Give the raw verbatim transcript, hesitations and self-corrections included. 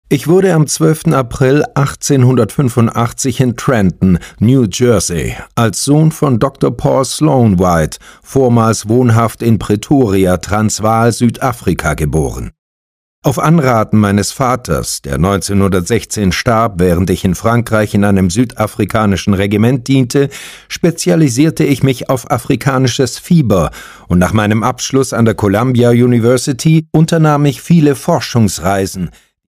Ich wurde am zwölften April achtzehnhundertfünfundachtzig in Trenton, New Jersey, als Sohn von Doktor Paul Sloan White, vormals wohnhaft in Pretoria, Transvaal, Südafrika, geboren. Auf Anraten meines Vaters, der neunzehnhundertsechzehn starb, während ich in Frankreich in einem südafrikanischen Regiment diente, spezialisierte ich mich auf afrikanisches Fieber und nach meinem Abschluss an der Columbia University unternahm ich viele Forschungsreisen,